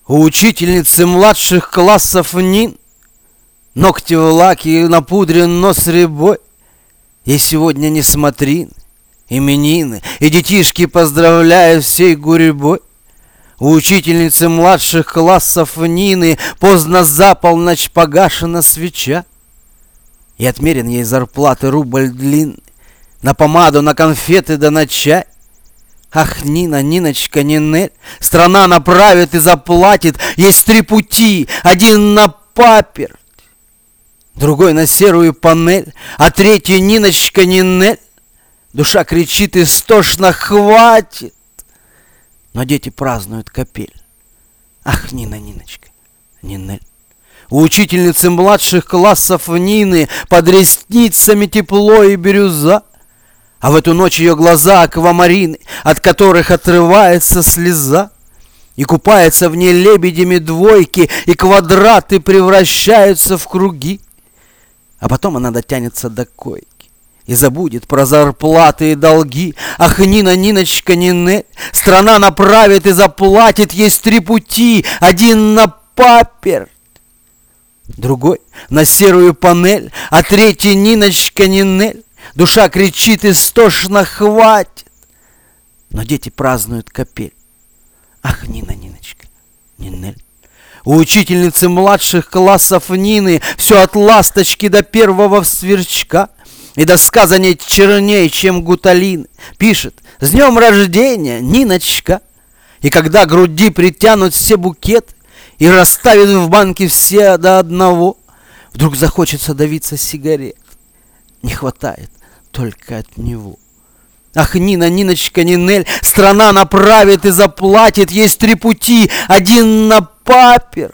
У учительницы младших классов Нин ногти в лаке, напудрен нос рябой. Ей сегодня не смотрин, именины, и детишки поздравляют всей гурьбой. У учительницы младших классов Нины поздно за полночь погашена свеча, и отмерен ей зарплаты рубль длинный на помаду, на конфеты да на чай. Ах, Нина, Ниночка, Нинель, страна направит и заплатит. Есть 3 пути, один на паперть, другой на серую панель, а третий Ниночка, Нинель. Душа кричит истошно: хватит! Но дети празднуют капель. Ах, Нина, Ниночка, Нинель. У учительницы младших классов Нины под ресницами тепло и бирюза, а в эту ночь ее глаза аквамарины, от которых отрывается слеза, и купаются в ней лебедями двойки, и квадраты превращаются в круги. А потом она дотянется до койки и забудет про зарплаты и долги. Ах, Нина, Ниночка, Нинель, страна направит и заплатит. Есть 3 пути, один на паперть, другой на серую панель, а третий Ниночка, Нинель. Душа кричит истошно: хватит! Но дети празднуют капель. Ах, Нина, Ниночка, Нинель. У учительницы младших классов Нины все от ласточки до первого сверчка, и доска за ней черней, чем гуталин. Пишет: с днем рождения, Ниночка! И когда к груди притянут все букеты и расставят в банке все до одного, вдруг захочется давиться сигарет. Не хватает только от него. Ах, Нина, Ниночка, Нинель, страна направит и заплатит. Есть 3 пути, один на паперть,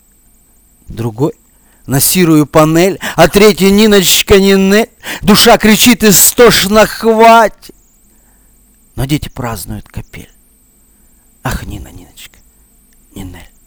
другой на серую панель, а третий Ниночка, Нинель. Душа кричит истошно: хватит! Но дети празднуют капель. Ах, Нина, Ниночка, Нинель.